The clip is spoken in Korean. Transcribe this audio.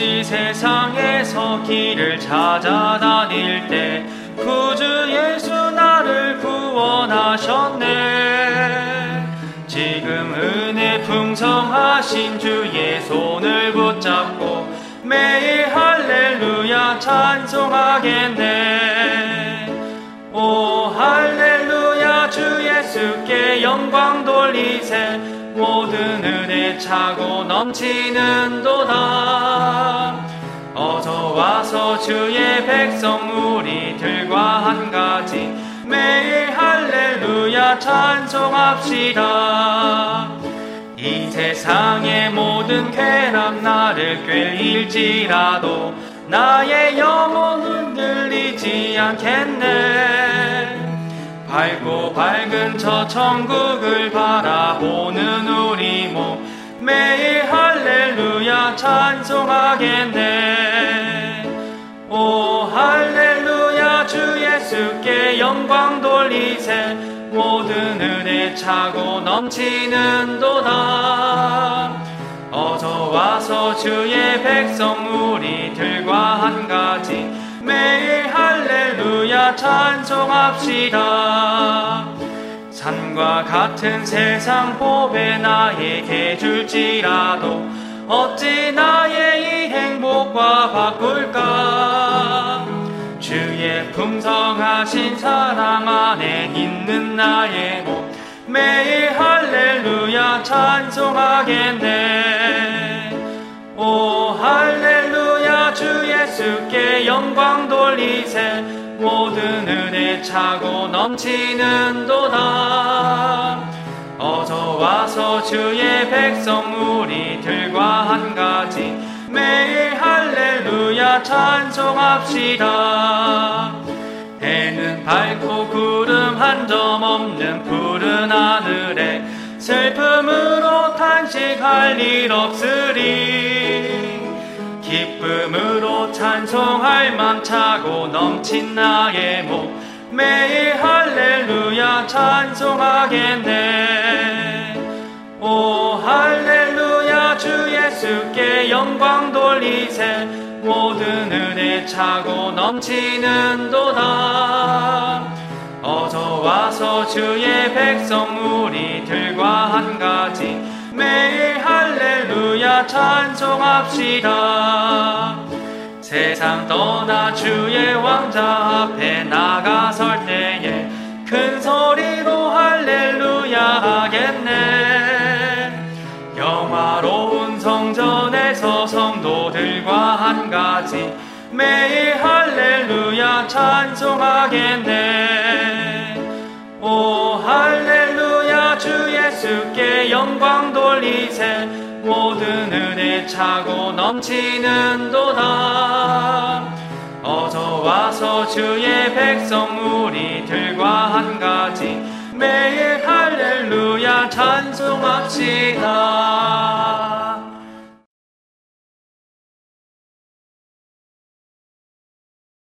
혹시 세상에서 길을 찾아다닐 때 구주 예수 나를 구원하셨네. 지금 은혜 풍성하신 주의 손을 붙잡고 매일 할렐루야 찬송하겠네. 오 할렐루야 주 예수께 영광 돌리세. 모든 은혜 차고 넘치는도다. 어서 와서 주의 백성 우리들과 한가지 매일 할렐루야 찬송합시다. 이 세상의 모든 쾌락 나를 꿰일지라도 나의 영혼 흔들리지 않겠네. 밝고 밝은 저 천국을 바라보는 우리 몸 매일 할렐루야 찬송하겠네. 오 할렐루야 주 예수께 영광 돌리세. 모든 은혜 차고 넘치는도다. 어서 와서 주의 백성 우리들과 한가지 매일 할렐루야 찬송합시다. 산과 같은 세상 보배 나에게 줄지라도 어찌 나의 이 행복과 바꿀까. 주의 풍성하신 사랑 안에 있는 나의 몸 매일 할렐루야 찬송하겠네. 오 할렐루야 주 예수께 영광 돌리세. 모든 은혜 차고 넘치는도다. 어서 와서 주의 백성 우리들과 한가지 매일 할렐루야 찬송합시다. 해는 밝고 구름 한 점 없는 푸른 하늘에 슬픔으로 탄식할 일 없으리. 기쁨으로 찬송할 맘 차고 넘친 나의 몸 매일 할렐루야 찬송하겠네. 오 할렐루야 주 예수께 영광 돌리세. 모든 은혜 차고 넘치는도다. 어서 와서 주의 백성 우리들과 한가지 매일 할렐루야 찬송합시다. 세상 떠나 주의 왕자 앞에 나가설 때에 큰 소리로 할렐루야 하겠네. 영화로운 성전에서 성도들과 한가지 매일 할렐루야 찬송하겠네. 오 할렐루야 주 예수께 영광 돌리세. 모든 은혜 차고 넘치는도다. 어서 와서 주의 백성 우리들과 한가지 매일 할렐루야 찬송합시다.